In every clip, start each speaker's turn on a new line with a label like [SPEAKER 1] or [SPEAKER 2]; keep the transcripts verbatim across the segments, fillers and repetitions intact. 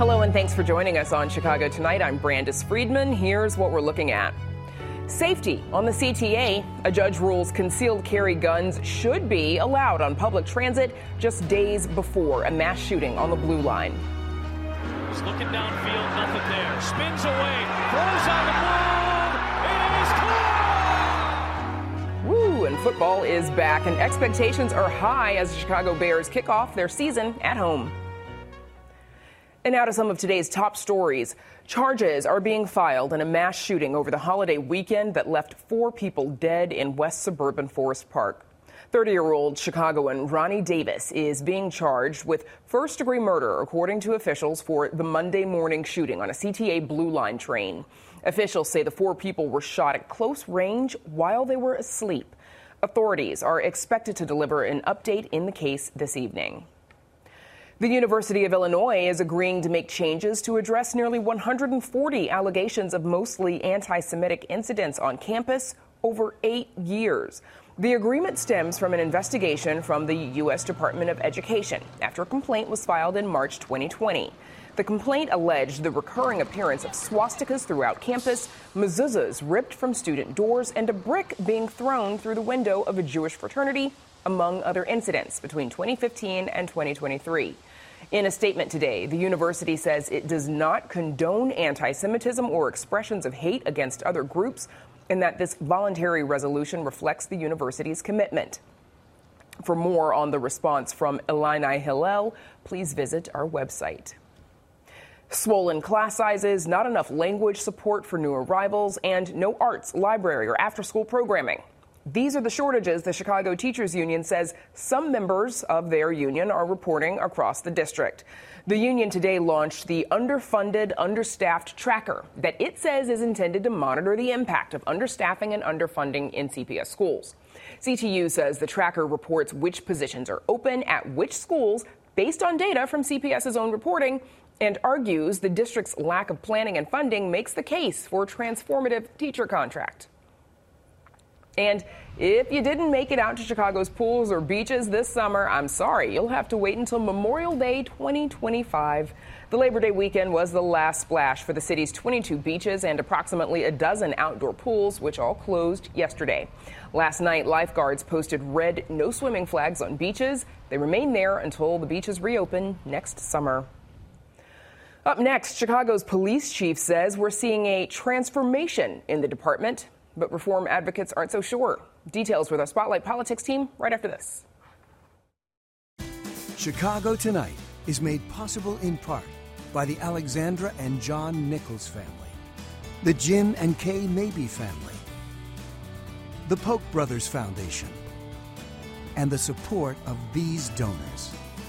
[SPEAKER 1] Hello and thanks for joining us on Chicago Tonight. I'm Brandis Friedman. Here's what we're looking at. Safety on the C T A. A judge rules concealed carry guns should be allowed on public transit just days before a mass shooting on the Blue Line.
[SPEAKER 2] He's looking downfield, nothing there. Spins away, throws on the move. It is caught!
[SPEAKER 1] Woo, and football is back, and expectations are high as the Chicago Bears kick off their season at home. And now to some of today's top stories. Charges are being filed in a mass shooting over the holiday weekend that left four people dead in west suburban Forest Park. thirty-year-old Chicagoan Ronnie Davis is being charged with first-degree murder, according to officials, for the Monday morning shooting on a C T A Blue Line train. Officials say the four people were shot at close range while they were asleep. Authorities are expected to deliver an update in the case this evening. The University of Illinois is agreeing to make changes to address nearly one hundred forty allegations of mostly anti-Semitic incidents on campus over eight years. The agreement stems from an investigation from the U S Department of Education after a complaint was filed in March twenty twenty. The complaint alleged the recurring appearance of swastikas throughout campus, mezuzahs ripped from student doors, and a brick being thrown through the window of a Jewish fraternity, among other incidents between twenty fifteen and twenty twenty-three. In a statement today, the university says it does not condone anti-Semitism or expressions of hate against other groups, and that this voluntary resolution reflects the university's commitment. For more on the response from Illini Hillel, please visit our website. Swollen class sizes, not enough language support for new arrivals, and no arts, library, or after-school programming. These are the shortages the Chicago Teachers Union says some members of their union are reporting across the district. The union today launched the Underfunded, Understaffed Tracker that it says is intended to monitor the impact of understaffing and underfunding in C P S schools. C T U says the tracker reports which positions are open at which schools based on data from C P S's own reporting, and argues the district's lack of planning and funding makes the case for a transformative teacher contract. And if you didn't make it out to Chicago's pools or beaches this summer, I'm sorry, you'll have to wait until Memorial Day twenty twenty-five. The Labor Day weekend was the last splash for the city's twenty-two beaches and approximately a dozen outdoor pools, which all closed yesterday. Last night, lifeguards posted red no swimming flags on beaches. They remain there until the beaches reopen next summer. Up next, Chicago's police chief says we're seeing a transformation in the department, but reform advocates aren't so sure. Details with our Spotlight Politics team right after this.
[SPEAKER 3] Chicago Tonight is made possible in part by the Alexandra and John Nichols family, the Jim and Kay Mabey family, the Polk Brothers Foundation, and the support of these donors.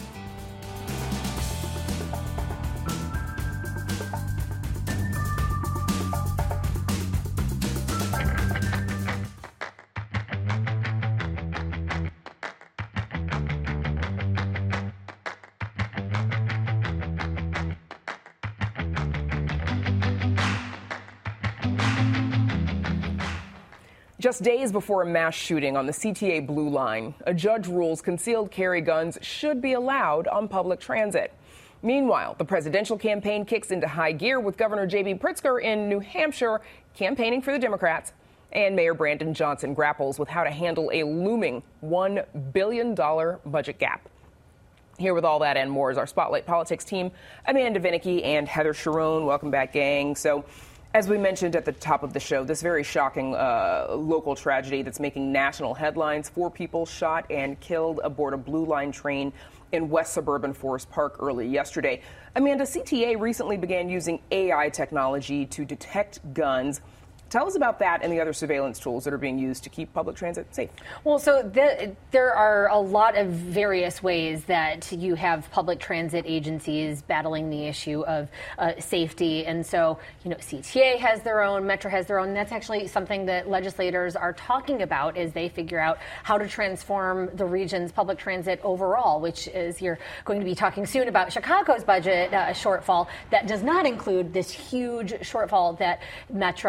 [SPEAKER 1] Just days before a mass shooting on the C T A Blue Line, a judge rules concealed carry guns should be allowed on public transit. Meanwhile, the presidential campaign kicks into high gear with Governor J B Pritzker in New Hampshire campaigning for the Democrats. And Mayor Brandon Johnson grapples with how to handle a looming one billion dollars budget gap. Here with all that and more is our Spotlight Politics team, Amanda Vinicky and Heather Sharon. Welcome back, gang. So, as we mentioned at the top of the show, this very shocking uh, local tragedy that's making national headlines. Four people shot and killed aboard a Blue Line train in west suburban Forest Park early yesterday. Amanda, C T A recently began using A I technology to detect guns. Tell us about that and the other surveillance tools that are being used to keep public transit safe.
[SPEAKER 4] Well, so the, there are a lot of various ways that you have public transit agencies battling the issue of uh, safety. And so, you know, C T A has their own, Metro has their own. And that's actually something that legislators are talking about as they figure out how to transform the region's public transit overall, which is, you're going to be talking soon about Chicago's budget uh, shortfall that does not include this huge shortfall that Metro, Pace,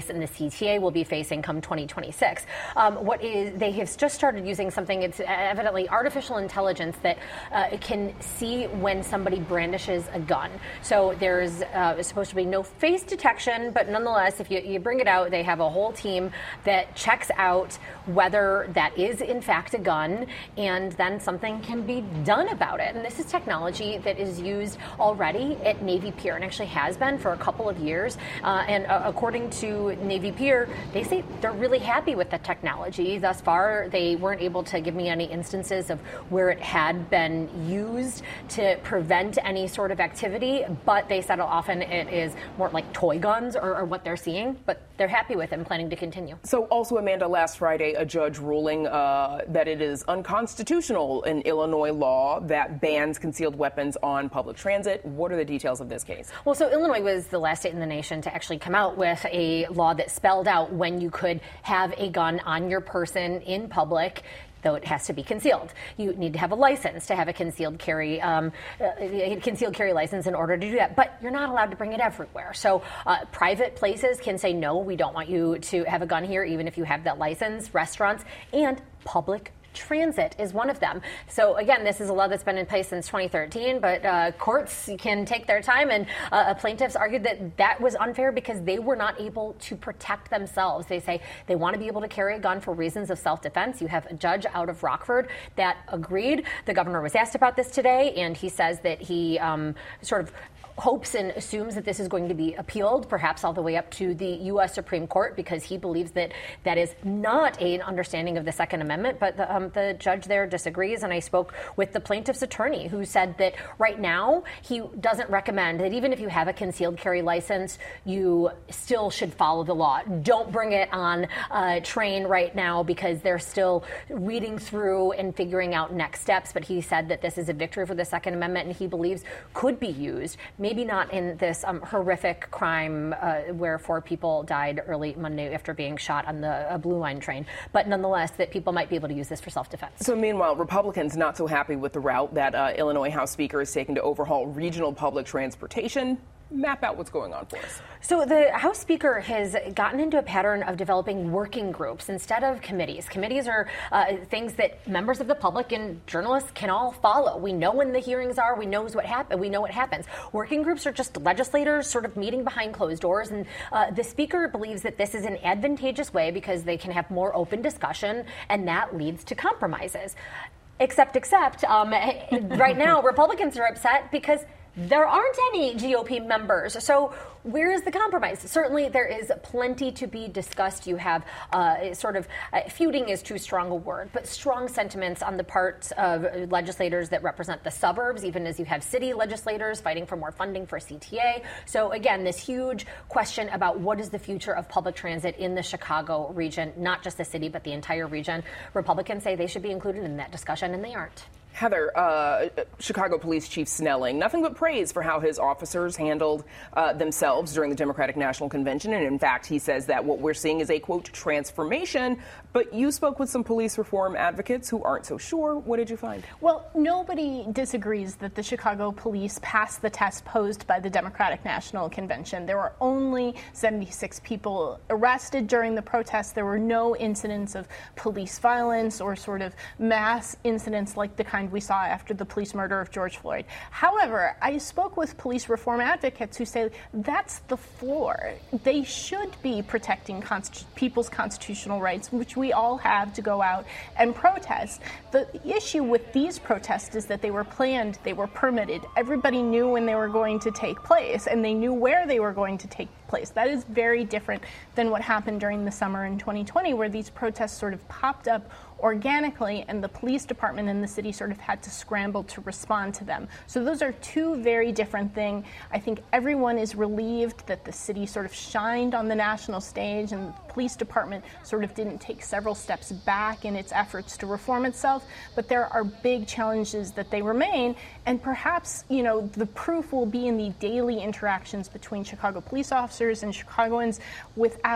[SPEAKER 4] face and the C T A will be facing come twenty twenty-six. Um, what is they have just started using something, it's evidently artificial intelligence that uh, can see when somebody brandishes a gun. So there's uh, supposed to be no face detection, but nonetheless, if you, you bring it out, they have a whole team that checks out whether that is in fact a gun, and then something can be done about it. And this is technology that is used already at Navy Pier, and actually has been for a couple of years. Uh, and uh, according to Navy Pier, they say they're really happy with the technology. Thus far, they weren't able to give me any instances of where it had been used to prevent any sort of activity, but they said often it is more like toy guns or, or what they're seeing, but they're happy with it and planning to continue.
[SPEAKER 1] So also, Amanda, last Friday, a judge ruling uh, that it is unconstitutional in Illinois law that bans concealed weapons on public transit. What are the details of this case?
[SPEAKER 4] Well, so Illinois was the last state in the nation to actually come out with a law that spelled out when you could have a gun on your person in public, though it has to be concealed. You need to have a license to have a concealed carry um, a concealed carry license in order to do that. But you're not allowed to bring it everywhere. So uh, private places can say, no, we don't want you to have a gun here, even if you have that license. Restaurants and public transit is one of them. So again, this is a law that's been in place since twenty thirteen, but uh, courts can take their time, and uh, plaintiffs argued that that was unfair because they were not able to protect themselves. They say they want to be able to carry a gun for reasons of self-defense. You have a judge out of Rockford that agreed. The governor was asked about this today, and he says that he um, sort of hopes and assumes that this is going to be appealed, perhaps all the way up to the U S Supreme Court, because he believes that that is not an understanding of the Second Amendment. But the, um, the judge there disagrees, and I spoke with the plaintiff's attorney, who said that right now he doesn't recommend that even if you have a concealed carry license, you still should follow the law. Don't bring it on a train right now because they're still reading through and figuring out next steps. But he said that this is a victory for the Second Amendment, and he believes could be used. Maybe not in this um, horrific crime uh, where four people died early Monday after being shot on the uh, Blue Line train, but nonetheless that people might be able to use this for self-defense.
[SPEAKER 1] So meanwhile, Republicans not so happy with the route that uh, Illinois House Speaker is taking to overhaul regional public transportation. Map out what's going on for us.
[SPEAKER 4] So the House Speaker has gotten into a pattern of developing working groups instead of committees. Committees are uh, things that members of the public and journalists can all follow. We know when the hearings are. We knows what happen. We know what happens. Working groups are just legislators sort of meeting behind closed doors, and uh, the Speaker believes that this is an advantageous way because they can have more open discussion, and that leads to compromises. Except, except, um, right now Republicans are upset because there aren't any G O P members. So where is the compromise? Certainly there is plenty to be discussed. You have uh, sort of uh, feuding is too strong a word, but strong sentiments on the part of legislators that represent the suburbs, even as you have city legislators fighting for more funding for C T A. So again, this huge question about what is the future of public transit in the Chicago region, not just the city, but the entire region. Republicans say they should be included in that discussion, and they aren't.
[SPEAKER 1] Heather, uh, Chicago Police Chief Snelling, nothing but praise for how his officers handled uh, themselves during the Democratic National Convention. And in fact, he says that what we're seeing is a, quote, transformation. But you spoke with some police reform advocates who aren't so sure. What did you find?
[SPEAKER 5] Well, nobody disagrees that the Chicago police passed the test posed by the Democratic National Convention. There were only seventy-six people arrested during the protests. There were no incidents of police violence or sort of mass incidents like the kind we saw after the police murder of George Floyd. However, I spoke with police reform advocates who say that's the floor. They should be protecting const- people's constitutional rights, which we all have to go out and protest. The issue with these protests is that they were planned, they were permitted. Everybody knew when they were going to take place, and they knew where they were going to take place. That is very different than what happened during the summer in twenty twenty, where these protests sort of popped up organically, and the police department and the city sort of had to scramble to respond to them. So those are two very different things. I think everyone is relieved that the city sort of shined on the national stage, and the police department sort of didn't take several steps back in its efforts to reform itself. But there are big challenges that they remain, and perhaps, you know, the proof will be in the daily interactions between Chicago police officers and Chicagoans without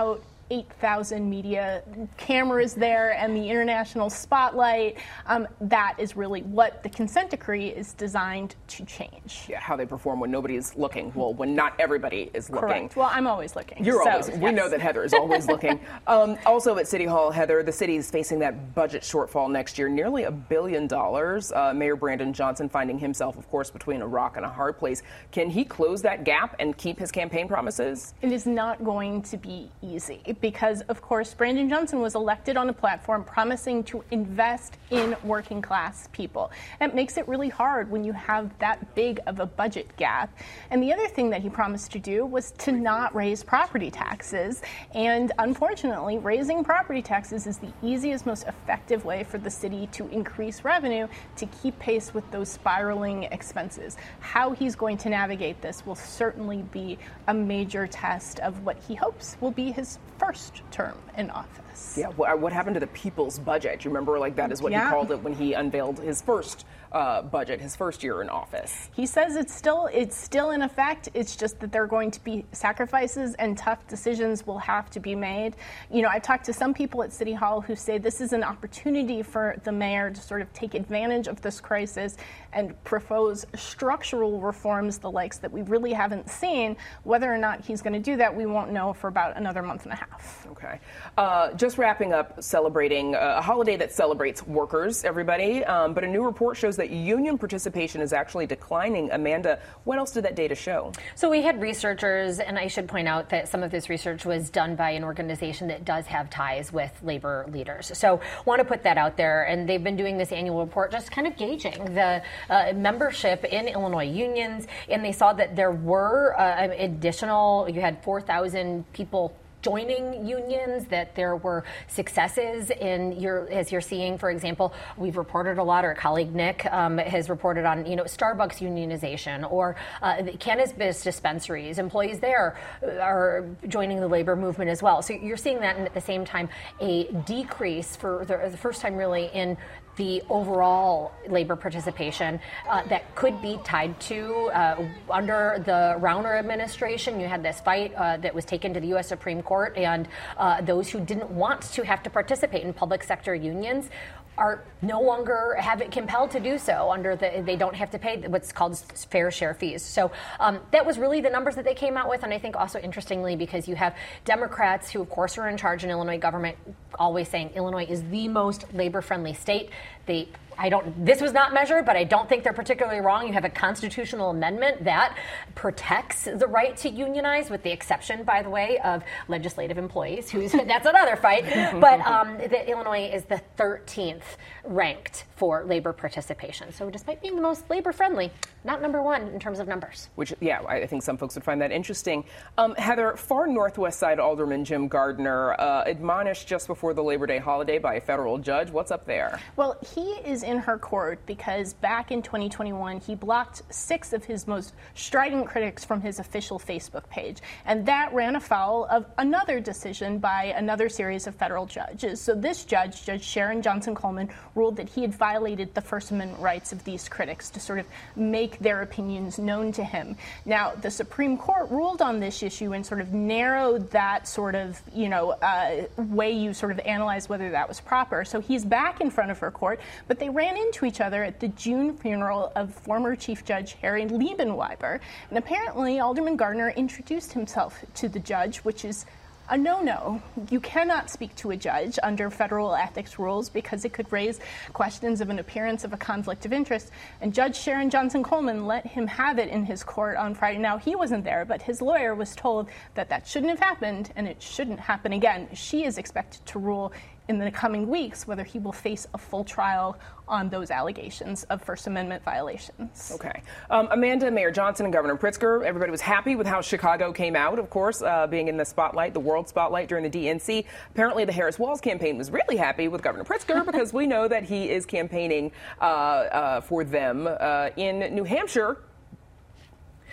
[SPEAKER 5] eight thousand media cameras there and the international spotlight. Um, that is really what the consent decree is designed to change.
[SPEAKER 1] Yeah, how they perform when nobody's looking. Well, when not everybody is looking.
[SPEAKER 5] Correct. Well, I'm always looking.
[SPEAKER 1] You're
[SPEAKER 5] so,
[SPEAKER 1] always.
[SPEAKER 5] Yes.
[SPEAKER 1] We know that Heather is always looking. Um, also at City Hall, Heather, the city is facing that budget shortfall next year, nearly a billion dollars. Uh, Mayor Brandon Johnson finding himself, of course, between a rock and a hard place. Can he close that gap and keep his campaign promises?
[SPEAKER 5] It is not going to be easy because, of course, Brandon Johnson was elected on a platform promising to invest in working class people. That makes it really hard when you have that big of a budget gap. And the other thing that he promised to do was to not raise property taxes. And unfortunately, raising property taxes is the easiest, most effective way for the city to increase revenue to keep pace with those spiraling expenses. How he's going to navigate this will certainly be a major test of what he hopes will be his first term in office.
[SPEAKER 1] Yeah, what happened to the people's budget? You remember, like, that is what
[SPEAKER 5] yeah.
[SPEAKER 1] he called it when he unveiled his first uh, budget, his first year in office.
[SPEAKER 5] He says it's still it's still in effect. It's just that there are going to be sacrifices and tough decisions will have to be made. You know, I've talked to some people at City Hall who say this is an opportunity for the mayor to sort of take advantage of this crisis and propose structural reforms, the likes that we really haven't seen. Whether or not he's going to do that, we won't know for about another month and a half.
[SPEAKER 1] Okay. Uh, just wrapping up, celebrating a holiday that celebrates workers, everybody. Um, but a new report shows that union participation is actually declining. Amanda, what else did that data show?
[SPEAKER 4] So we had researchers, and I should point out that some of this research was done by an organization that does have ties with labor leaders. So want to put that out there. And they've been doing this annual report just kind of gauging the uh, membership in Illinois unions. And they saw that there were uh, additional, you had four thousand people joining unions, that there were successes in your, as you're seeing, for example, we've reported a lot, our colleague Nick um, has reported on, you know, Starbucks unionization or uh, the cannabis dispensaries, employees there are joining the labor movement as well. So you're seeing that, and at the same time, a decrease for the, the first time really in the overall labor participation uh, that could be tied to uh, under the Rauner administration. You had this fight uh, that was taken to the U S Supreme Court, and uh, those who didn't want to have to participate in public sector unions are no longer have it compelled to do so under the, they don't have to pay what's called fair share fees. So um, that was really the numbers that they came out with. And I think also interestingly, because you have Democrats who of course are in charge in Illinois government always saying Illinois is the most labor friendly state. They I don't, this was not measured, but I don't think they're particularly wrong. You have a constitutional amendment that protects the right to unionize, with the exception, by the way, of legislative employees, who's, that's another fight. But um, the, Illinois is the thirteenth ranked for labor participation. So despite being the most labor friendly, not number one in terms of numbers.
[SPEAKER 1] Which, yeah, I think some folks would find that interesting. Um, Heather, far Northwest Side Alderman Jim Gardner uh, admonished just before the Labor Day holiday by a federal judge. What's up there?
[SPEAKER 5] Well, he is in her court because back in twenty twenty-one, he blocked six of his most strident critics from his official Facebook page. And that ran afoul of another decision by another series of federal judges. So this judge, Judge Sharon Johnson Coleman, ruled that he had violated the First Amendment rights of these critics to sort of make their opinions known to him. Now, the Supreme Court ruled on this issue and sort of narrowed that sort of, you know, uh, way you sort of analyze whether that was proper. So he's back in front of her court, but they ran into each other at the June funeral of former Chief Judge Harry Liebenweiber. And apparently, Alderman Gardner introduced himself to the judge, which is a no-no. You cannot speak to a judge under federal ethics rules because it could raise questions of an appearance of a conflict of interest. And Judge Sharon Johnson Coleman let him have it in his court on Friday. Now, he wasn't there, but his lawyer was told that that shouldn't have happened and it shouldn't happen again. She is expected to rule in the coming weeks whether he will face a full trial on those allegations of First Amendment violations.
[SPEAKER 1] Okay. Um, Amanda, Mayor Johnson, and Governor Pritzker, everybody was happy with how Chicago came out, of course, uh, being in the spotlight, the world spotlight during the D N C. Apparently, the Harris Walz campaign was really happy with Governor Pritzker because we know that he is campaigning uh, uh, for them uh, in New Hampshire.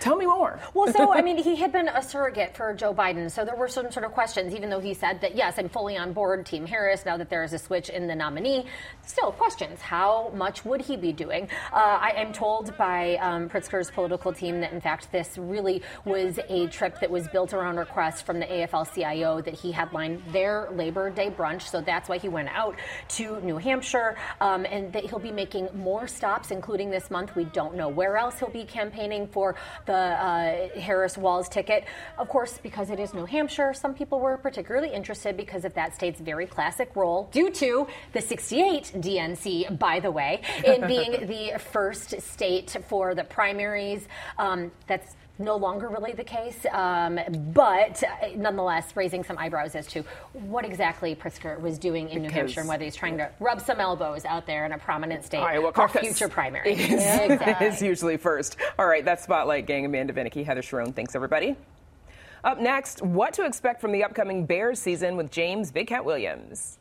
[SPEAKER 1] Tell me more.
[SPEAKER 4] Well, so, I mean, he had been a surrogate for Joe Biden, so there were some sort of questions, even though he said that, yes, I'm fully on board Team Harris now that there is a switch in the nominee. Still, questions. How much would he be doing? Uh, I am told by um, Pritzker's political team that, in fact, this really was a trip that was built around requests from the A F L C I O that he headlined their Labor Day brunch, so that's why he went out to New Hampshire, um, and that he'll be making more stops, including this month. We don't know where else he'll be campaigning for the uh, Harris-Walz ticket. Of course, because it is New Hampshire, some people were particularly interested because of that state's very classic role, due to the sixty-eight D N C, by the way, in being the first state for the primaries. Um, that's no longer really the case, um, but nonetheless raising some eyebrows as to what exactly Pritzker was doing in because, New Hampshire and whether he's trying to rub some elbows out there in a prominent state
[SPEAKER 1] Iowa
[SPEAKER 4] for
[SPEAKER 1] caucus
[SPEAKER 4] future primaries.
[SPEAKER 1] Is, exactly. is usually first. All right, that's Spotlight Gang. Amanda Vinicky, Heather Sharon. Thanks, everybody. Up next, what to expect from the upcoming Bears season with James Big Cat Williams.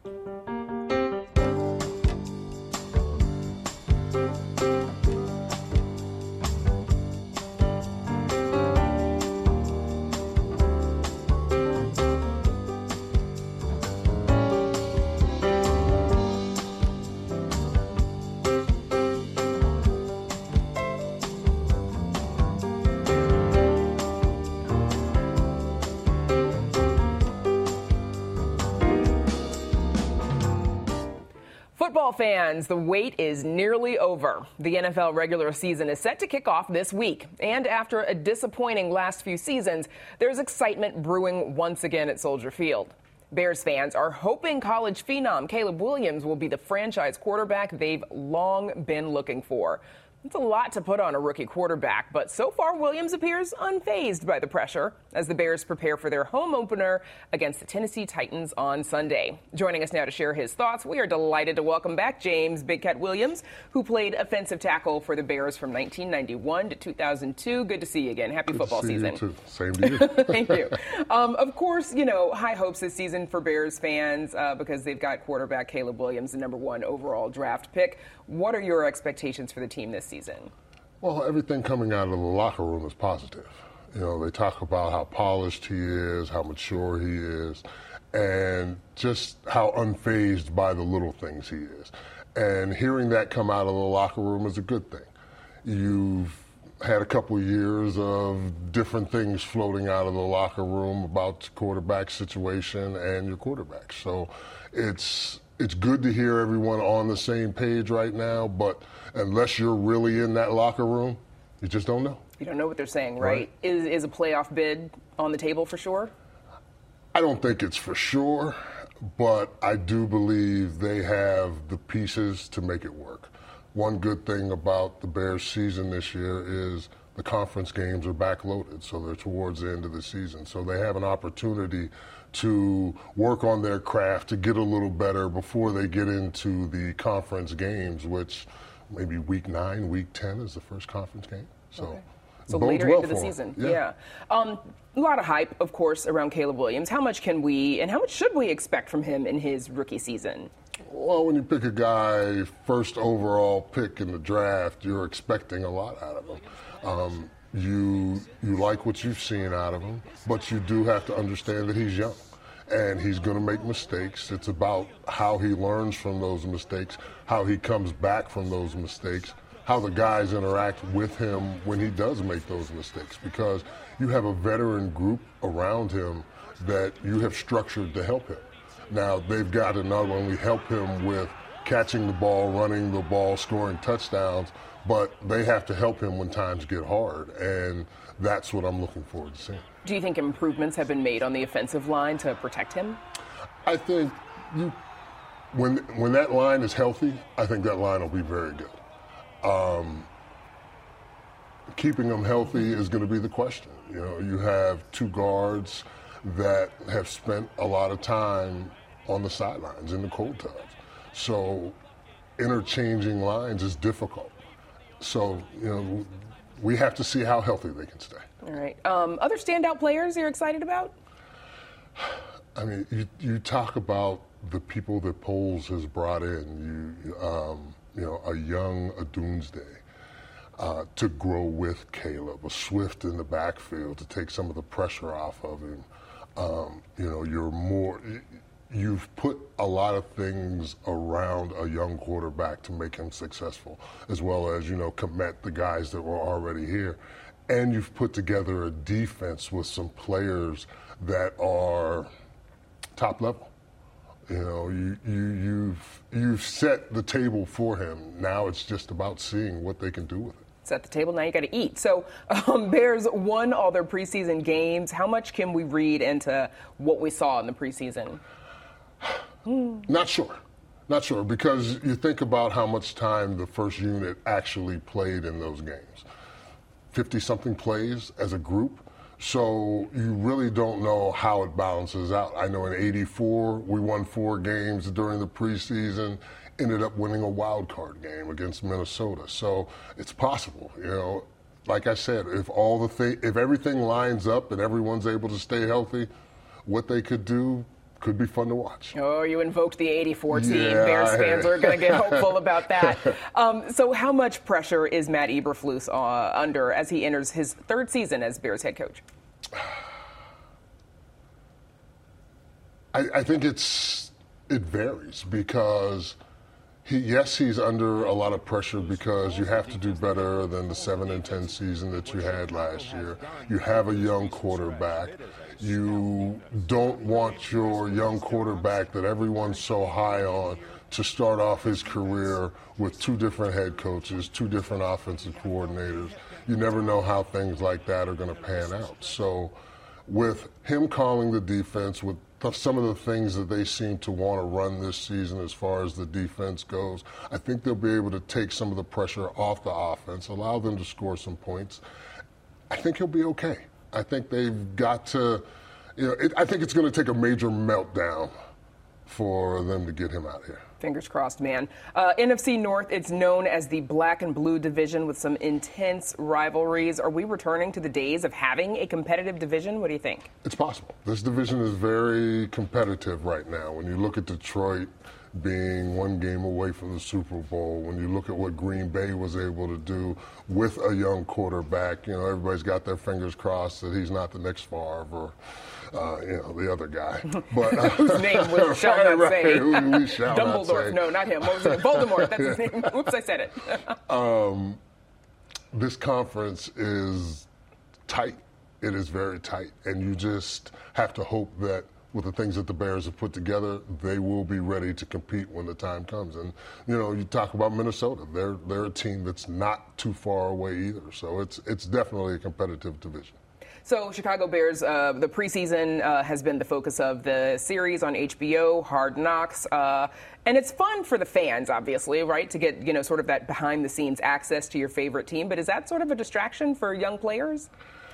[SPEAKER 1] Football fans, the wait is nearly over. The N F L regular season is set to kick off this week. And after a disappointing last few seasons, there's excitement brewing once again at Soldier Field. Bears fans are hoping college phenom Caleb Williams will be the franchise quarterback they've long been looking for. It's a lot to put on a rookie quarterback, but so far Williams appears unfazed by the pressure as the Bears prepare for their home opener against the Tennessee Titans on Sunday. Joining us now to share his thoughts, we are delighted to welcome back James Big Cat Williams, who played offensive tackle for the Bears from nineteen ninety-one to two thousand two. Good to see you again. Happy
[SPEAKER 6] Good
[SPEAKER 1] football
[SPEAKER 6] to see
[SPEAKER 1] season.
[SPEAKER 6] You too. Same to you.
[SPEAKER 1] Thank you. Um, of course, you know, high hopes this season for Bears fans uh, because they've got quarterback Caleb Williams, the number one overall draft pick. What are your expectations for the team this season?
[SPEAKER 6] Well, everything coming out of the locker room is positive. You know, they talk about how polished he is, how mature he is, and just how unfazed by the little things he is. And hearing that come out of the locker room is a good thing. You've had a couple of years of different things floating out of the locker room about the quarterback situation and your quarterback. So it's it's good to hear everyone on the same page right now, but unless you're really in that locker room, you just don't know.
[SPEAKER 1] You don't know what they're saying, right? right? Is is a playoff bid on the table for sure?
[SPEAKER 6] I don't think it's for sure, but I do believe they have the pieces to make it work. One good thing about the Bears season this year is the conference games are backloaded, so they're towards the end of the season. So they have an opportunity to work on their craft, to get a little better before they get into the conference games, which maybe week nine, week ten is the first conference game. So,
[SPEAKER 1] okay. so
[SPEAKER 6] bodes
[SPEAKER 1] later
[SPEAKER 6] well
[SPEAKER 1] into the
[SPEAKER 6] for
[SPEAKER 1] season.
[SPEAKER 6] Yeah.
[SPEAKER 1] yeah. Um, a lot of hype, of course, around Caleb Williams. How much can we and how much should we expect from him in his rookie season?
[SPEAKER 6] Well, when you pick a guy first overall pick in the draft, you're expecting a lot out of him. Um, you you like what you've seen out of him, but you do have to understand that he's young and he's going to make mistakes. It's about how he learns from those mistakes, how he comes back from those mistakes, how the guys interact with him when he does make those mistakes, because you have a veteran group around him that you have structured to help him. Now, they've got to not only help him with catching the ball, running the ball, scoring touchdowns, but they have to help him when times get hard, and that's what I'm looking forward to seeing.
[SPEAKER 1] Do you think improvements have been made on the offensive line to protect him?
[SPEAKER 6] I think you, when when that line is healthy, I think that line will be very good. Um, keeping them healthy is going to be the question. You know, you have two guards that have spent a lot of time on the sidelines in the cold tubs. So interchanging lines is difficult. So, you know, we have to see how healthy they can stay.
[SPEAKER 1] All right. Um, other standout players you're excited about?
[SPEAKER 6] I mean, you, you talk about the people that Poles has brought in, you, um, you know, a young Adoomsday. uh, to grow with Caleb, a Swift in the backfield to take some of the pressure off of him. Um, you know, you're more, you've put a lot of things around a young quarterback to make him successful, as well as, you know, commit the guys that were already here. And you've put together a defense with some players that are top level. You know, you, you, you've, you've set the table for him. Now it's just about seeing what they can do with it.
[SPEAKER 1] Set the table, now you got to eat. So um, Bears won all their preseason games. How much can we read into what we saw in the preseason?
[SPEAKER 6] Not sure. Not sure, because you think about how much time the first unit actually played in those games. fifty-something plays as a group. So you really don't know how it balances out. I know in eighty-four, we won four games during the preseason, ended up winning a wild card game against Minnesota. So it's possible, you know. Like I said, if all the th- if everything lines up and everyone's able to stay healthy, what they could do could be fun to watch.
[SPEAKER 1] Oh, you invoked the eighty-four team.
[SPEAKER 6] Yeah,
[SPEAKER 1] Bears fans are going to get hopeful about that. Um, so how much pressure is Matt Eberflus uh, under as he enters his third season as Bears head coach?
[SPEAKER 6] I, I think it's it varies because he yes he's under a lot of pressure because you have to do better than the seven and ten season that you had last year. You have a young quarterback. You don't want your young quarterback that everyone's so high on to start off his career with two different head coaches, two different offensive coordinators. You never know how things like that are going to pan out. So with him calling the defense, with some of the things that they seem to want to run this season as far as the defense goes, I think they'll be able to take some of the pressure off the offense, allow them to score some points. I think he'll be okay. I think they've got to, you know, it, I think it's going to take a major meltdown for them to get him out of here.
[SPEAKER 1] Fingers crossed, man. Uh, N F C North, it's known as the black and blue division with some intense rivalries. Are we returning to the days of having a competitive division? What do you think?
[SPEAKER 6] It's possible. This division is very competitive right now. When you look at Detroit being one game away from the Super Bowl, when you look at what Green Bay was able to do with a young quarterback, you know, everybody's got their fingers crossed that he's not the next Favre or, uh, you know, the other guy. But uh,
[SPEAKER 1] whose name we shall not
[SPEAKER 6] right,
[SPEAKER 1] say.
[SPEAKER 6] Right, we shall
[SPEAKER 1] Dumbledore.
[SPEAKER 6] Not say.
[SPEAKER 1] No, not him. What was it? Voldemort. That's his name. Oops, I said it.
[SPEAKER 6] um, this conference is tight. It is very tight. And you just have to hope that with the things that the Bears have put together, they will be ready to compete when the time comes. And, you know, you talk about Minnesota. They're they're a team that's not too far away either. So it's it's definitely a competitive division.
[SPEAKER 1] So Chicago Bears, uh, the preseason uh, has been the focus of the series on H B O, Hard Knocks. Uh, and it's fun for the fans, obviously, right, to get, you know, sort of that behind-the-scenes access to your favorite team. But is that sort of a distraction for young players?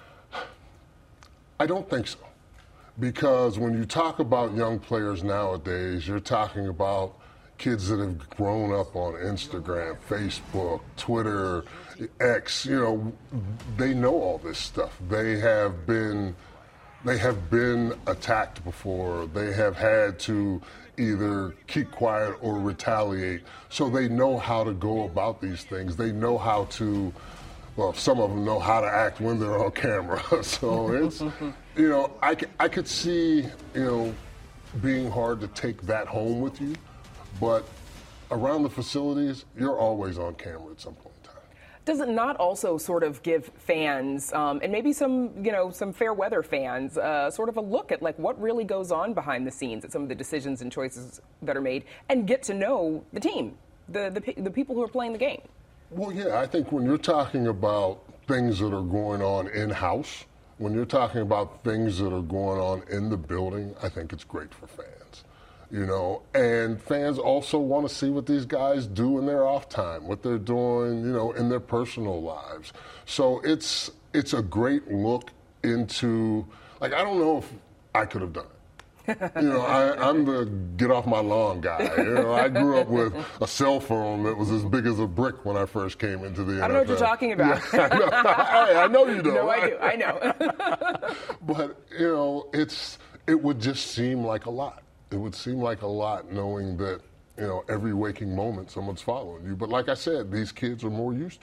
[SPEAKER 6] I don't think so. Because when you talk about young players nowadays, you're talking about kids that have grown up on Instagram, Facebook, Twitter, X. You know, they know all this stuff. They have been, they have been attacked before. They have had to either keep quiet or retaliate. So they know how to go about these things. They know how to. Well, some of them know how to act when they're on camera. So it's, you know, I, I could see, you know, being hard to take that home with you. But around the facilities, you're always on camera at some point in time.
[SPEAKER 1] Does it not also sort of give fans, um, and maybe some, you know, some fair weather fans, uh, sort of a look at like what really goes on behind the scenes at some of the decisions and choices that are made, and get to know the team, the the, the people who are playing the game?
[SPEAKER 6] Well, yeah, I think when you're talking about things that are going on in-house, when you're talking about things that are going on in the building, I think it's great for fans, you know. And fans also want to see what these guys do in their off time, what they're doing, you know, in their personal lives. So it's it's a great look into, like, I don't know if I could have done it. You know, I, I'm the get off my lawn guy. You know, I grew up with a cell phone that was as big as a brick when I first came into the N F L.
[SPEAKER 1] I don't know what you're talking about.
[SPEAKER 6] Yeah, I, know. I, I know you don't.
[SPEAKER 1] No, I do. I know.
[SPEAKER 6] But, you know, it's it would just seem like a lot. It would seem like a lot knowing that, you know, every waking moment someone's following you. But like I said, these kids are more used to it.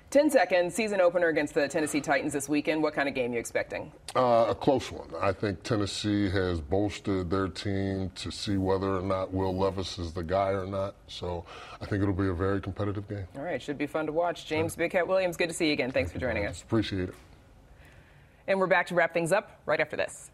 [SPEAKER 1] ten seconds, season opener against the Tennessee Titans this weekend. What kind of game are you expecting?
[SPEAKER 6] Uh, a close one. I think Tennessee has bolstered their team to see whether or not Will Levis is the guy or not. So I think it'll be a very competitive game.
[SPEAKER 1] All right, should be fun to watch. James Big Cat Williams, good to see you again. Thanks
[SPEAKER 6] Thank
[SPEAKER 1] for joining
[SPEAKER 6] you,
[SPEAKER 1] us.
[SPEAKER 6] Appreciate it.
[SPEAKER 1] And we're back to wrap things up right after this.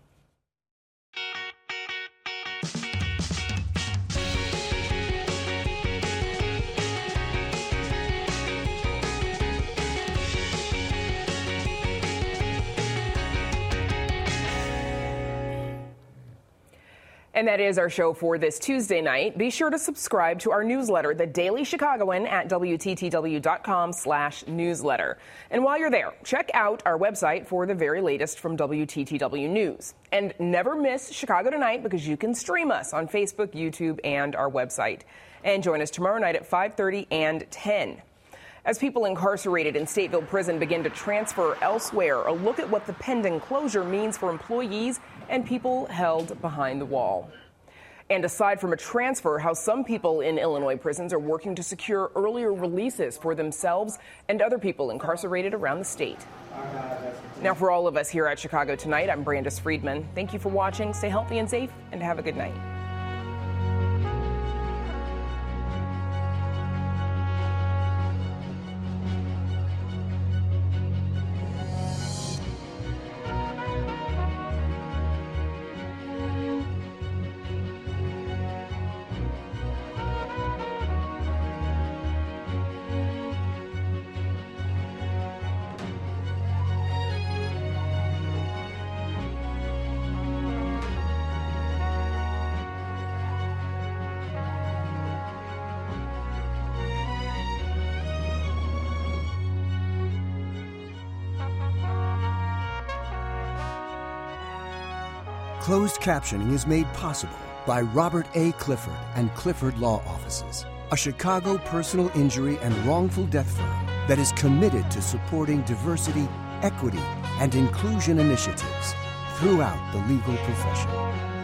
[SPEAKER 1] And that is our show for this Tuesday night. Be sure to subscribe to our newsletter, The Daily Chicagoan, at W T T W dot com slash newsletter. And while you're there, check out our website for the very latest from W T T W News. And never miss Chicago Tonight, because you can stream us on Facebook, YouTube, and our website. And join us tomorrow night at five thirty and ten. As people incarcerated in Stateville Prison begin to transfer elsewhere, a look at what the pending closure means for employees and people held behind the wall. And aside from a transfer, how some people in Illinois prisons are working to secure earlier releases for themselves and other people incarcerated around the state. Now, for all of us here at Chicago Tonight, I'm Brandis Friedman. Thank you for watching. Stay healthy and safe, and have a good night.
[SPEAKER 3] Closed captioning is made possible by Robert A. Clifford and Clifford Law Offices, a Chicago personal injury and wrongful death firm that is committed to supporting diversity, equity, and inclusion initiatives throughout the legal profession.